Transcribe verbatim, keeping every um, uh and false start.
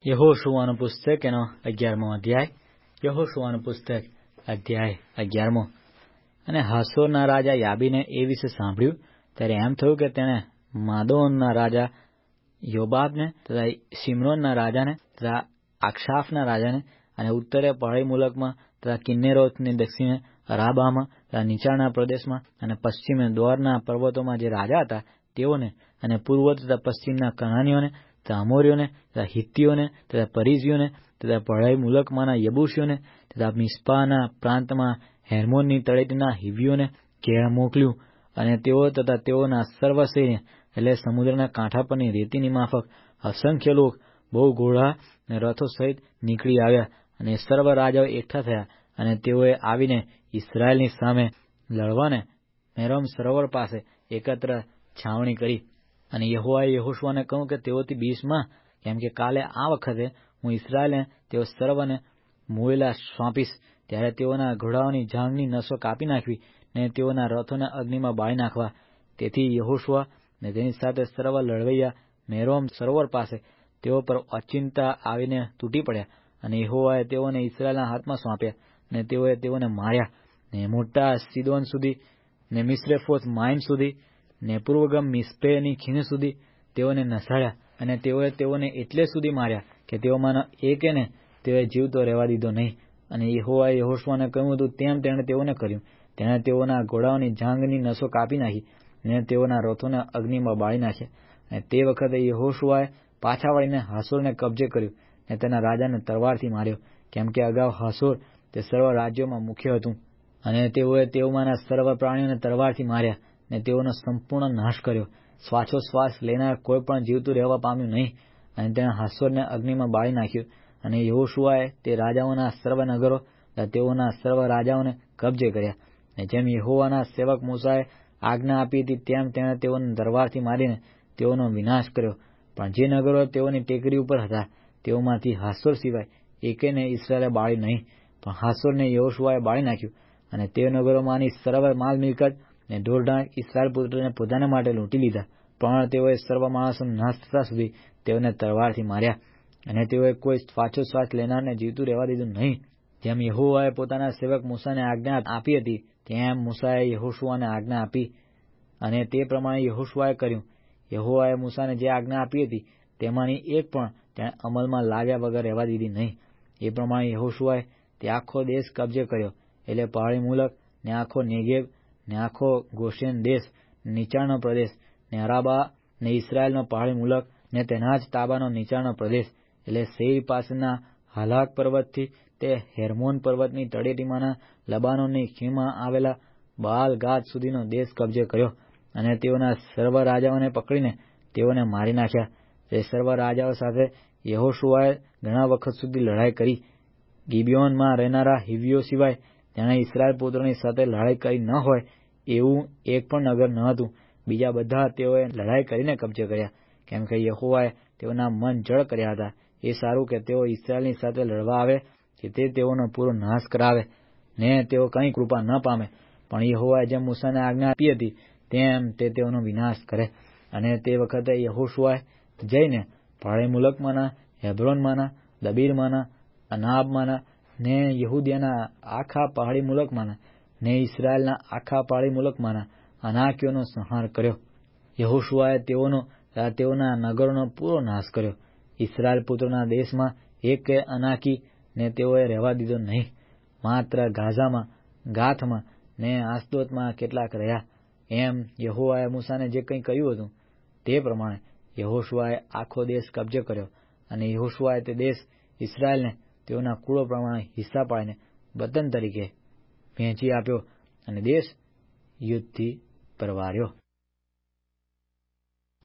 યહોશુઆનું પુસ્તક એનો અગિયારમો અધ્યાય. યહોશુઆનું પુસ્તક અધ્યાય અગિયારમો. અને હાસોરના રાજા યાબીને એ વિશે સાંભળ્યું ત્યારે એમ થયું કે તેણે માદોનના રાજા યોબાબને તથા શિમ્રોનના રાજાને તથા આક્ષાફના રાજાને અને ઉત્તરે પહાડી મુલકમાં તથા કિન્નેરોથની દક્ષિણે અરાબામાં તથા નીચાણના પ્રદેશમાં અને પશ્ચિમે દોરના પર્વતોમાં જે રાજા હતા તેઓને અને પૂર્વ તથા પશ્ચિમના કનાનીઓને તથા અમોરીઓને તથા હિત્તીઓને તથા પરિઝીઓને તથા પહાડી મુલકમાંના યબૂસીઓને તથા મિસ્પાના પ્રાંતમાં હેર્મોનની તળેટીના હિવ્વીઓને ઘેર મોકલ્યું. અને તેઓ તથા તેઓના સર્વ સૈન્ય એટલે સમુદ્રના કાંઠા પરની રેતીની માફક અસંખ્ય લોક બહુ ઘોડા અને રથો સહિત નીકળી આવ્યા. અને સર્વ રાજાઓ એકઠા થયા અને તેઓએ આવીને ઇસ્રાયેલની સામે લડવાને મેરોમ સરોવર પાસે એકત્ર છાવણી કરી. અને યહોવાએ યહોશુઆને કહ્યું કે તેઓથી બીસમાં, કેમ કે કાલે આ વખતે હું ઇસ્રાયેલને તેઓ સર્વને મોયેલા સોંપીશ. ત્યારે તેઓના ઘોડાઓની જાંઘની નસો કાપી નાખવી ને તેઓના રથોને અગ્નિમાં બાળી નાખવા. તેથી યહોશુઆ ને તેની સાથે સર્વ લડવૈયા મેરોમ સરોવર પાસે તેઓ પર અચિંતા આવીને તૂટી પડ્યા. અને યહોવાએ તેઓને ઇસ્રાયેલના હાથમાં સોંપ્યા અને તેઓએ તેઓને માર્યા ને મોટા સીદોન સુધી ને મિસ્રેફોથ માઇમ સુધી ને પૂર્વગમ મિસ્પેની ખીણ સુધી તેઓને નસાડ્યા. અને તેઓએ તેઓને એટલે સુધી માર્યા કે તેઓમાંનો એકેને તેઓએ જીવતો રહેવા દીધો નહીં. અને યહોવાએ યહોશુઆને કહ્યું હતું તેમ તેણે તેઓને કર્યું. તેણે તેઓના ઘોડાઓની જાંઘની નસો કાપી નાખી ને તેઓના રથોને અગ્નિમાં બાળી નાખ્યા. અને તે વખતે યહોશુઆએ પાછા વળીને હાસોરને કબજે કર્યું ને તેના રાજાને તલવારથી માર્યો, કેમ કે અગાઉ હાસોર તે સર્વ રાજ્યોમાં મુખ્ય હતું. અને તેઓએ તેઓમાંના સર્વ પ્રાણીઓને તલવારથી માર્યા ને તેઓનો સંપૂર્ણ નાશ કર્યો. શ્વાસોશ્વાસ લેનાર કોઈ પણ જીવતું રહેવા પામ્યું નહીં. અને તેણે હાસોરને અગ્નિમાં બાળી નાખ્યું. અને યહોશુઆએ તે રાજાઓના સર્વ નગરો તથા તેઓના સર્વ રાજાઓને કબજે કર્યા. અને જેમ યહોવાના સેવક મૂસાએ આજ્ઞા આપી હતી તેમ તેણે તેઓને તલવારથી મારીને તેઓનો વિનાશ કર્યો. પણ જે નગરો તેઓની ટેકરી ઉપર હતા તેઓમાંથી હાસોર સિવાય એકેને ઇસ્રાયેલે બાળી નહીં. પણ હાસોરને યહોશુઆએ બાળી નાખ્યું. અને તે નગરોમાંની સર્વ માલ મિલકત ને ઢોરઢાંક ઇસ્રાયેલ પુત્રોને પોતાને માટે લૂંટી લીધા. પણ તેઓએ સર્વ માણસોનો નાશ થતા સુધી તેઓને તલવારથી માર્યા. અને તેઓએ કોઈ શ્વાસોશ્વાસ લેનારને જીવતું રહેવા દીધું નહીં. જેમ યહોવાએ પોતાના સેવક મૂસાને આજ્ઞા આપી હતી તેમ મૂસાએ યહોશુઆને આજ્ઞા આપી. અને તે પ્રમાણે યહોશુઆએ કર્યું. યહોવાએ મૂસાને જે આજ્ઞા આપી હતી તેમાંની એક પણ તેણે અમલમાં લાવ્યા વગર રહેવા દીધી નહીં. એ પ્રમાણે યહોશુઆએ તે આખો દેશ કબજે કર્યો, એટલે પહાડી મુલક ને આખો નેગેવ ને આખો ગોશેન દેશ, નીચાણનો પ્રદેશ ને અરાબા ને ઇસ્રાયેલનો પહાડી મુલક ને તેના જ તાબાનો નીચાણનો પ્રદેશ, એટલે સેઈર પાસેના હાલાક પર્વતથી તે હેર્મોન પર્વતની તળેટીમાંના લબાનોનની ખીણમાં આવેલા બાલ ગાદ સુધીનો દેશ કબજે કર્યો. અને તેઓના સર્વ રાજાઓને પકડીને તેઓને મારી નાખ્યા. તે સર્વ રાજાઓ સાથે યહોશુઆએ ઘણા વખત સુધી લડાઈ કરી. ગિબિયોનમાં રહેનારા હિવ્વીઓ સિવાય તેણે ઇસ્રાયેલ પુત્રોની સાથે લડાઈ કરી ન હોય એવું એક પણ નગર ન હતું. બીજા બધા તેઓએ લડાઈ કરીને કબજે કર્યા, કેમ કે યહોવાએ તેઓના મન જળ કર્યા હતા. એ સારું કે તેઓ ઇસ્રાયેલની સાથે લડવા આવે કે તે તેઓનો પૂરો નાશ કરાવે ને તેઓ કંઈ કૃપા ન પામે. પણ યહોવાએ જેમ મૂસાને આજ્ઞા આપી હતી તેમ તે તેઓનો વિનાશ કરે. અને તે વખતે યહોશુઆએ જઈને પહાડી મુલકમાંના, હેબ્રોનમાંના, દબીરમાંના, અનાબમાંના ને યહૂદિયાના આખા પહાડી મુલકમાંના ને ઇસ્રાયેલના આખા પહાડી મુલકમાંના અનાકીઓનો સંહાર કર્યો. યહોશુઆએ તેઓનો તથા તેઓના નગરોનો પૂરો નાશ કર્યો. ઇસ્રાયેલ પુત્રોના દેશમાં એક અનાકી ને તેઓએ રહેવા દીધો નહીં. માત્ર ગાઝામાં, ગાથમાં ને આસ્દોતમાં કેટલાક રહ્યા. એમ યહોવાએ મૂસાને જે કંઈ કહ્યું હતું તે પ્રમાણે યહોશુઆએ આખો દેશ કબજે કર્યો. અને યહોશુઆએ તે દેશ ઇસ્રાયેલને તેઓના કુળો પ્રમાણે હિસ્સા પાડીને વતન તરીકે વહેંચી આપ્યો અને દેશ યુદ્ધથી પરવાર્યો.